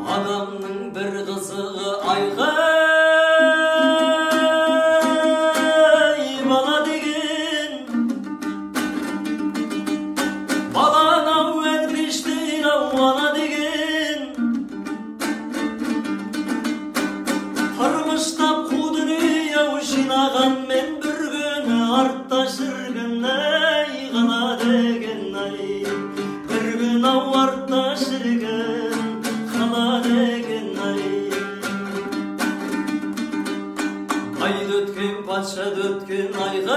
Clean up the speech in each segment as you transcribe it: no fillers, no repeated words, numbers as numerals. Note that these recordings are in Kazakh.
Adamның бір қызығы айғай бала деген, баланау әлпештен ауана деген, тұрмыштап қу дүние-ау жинаған мен бір күні артта жүрген ай ғана деген ай, бір күн ау артта жүрген қала деген ай. Айды өткен патша өткен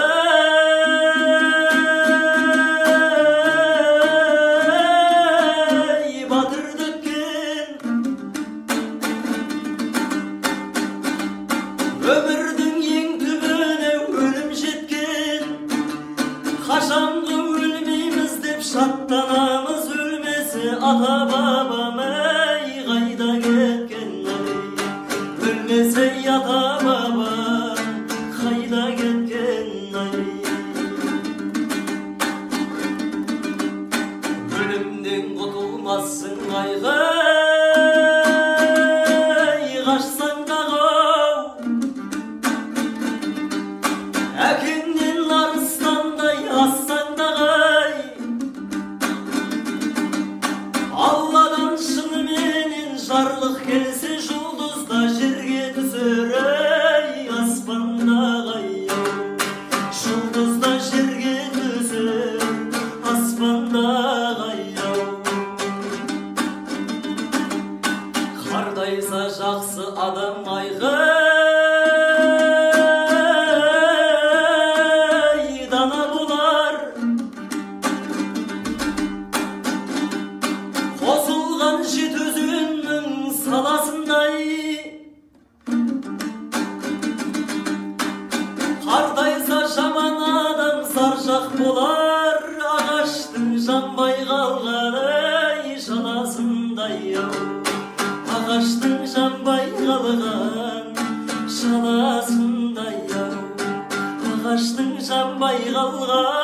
айғай батыр өткен, өмірдің ең түбіне өлім жеткен, қашанғы өлмейміз деп шаттанамыз, өлмесе ата бабам ай қайда кеткен ай, өлмесе ата бабам қайда кеткен ай. Өлімден құтылмассың айғай, қашсаң дағы әкеңнен арыстандай ассаң дағы, Алладан шыныменен жарлық келсе жұлдызда жерге түсер ай, аспандағы ай, жұлдызда жерге түсер аспандағы ай. Қардайса жақсы адам айғай дана болар, қосылған жеті өзеннің саласындай, қартайса жаман адам саржақ болар, ағаштың жанбай қалған ай жаласындай ау, ағаштың жанбай қалған жаласындай ау, ағаштың жанбай қалған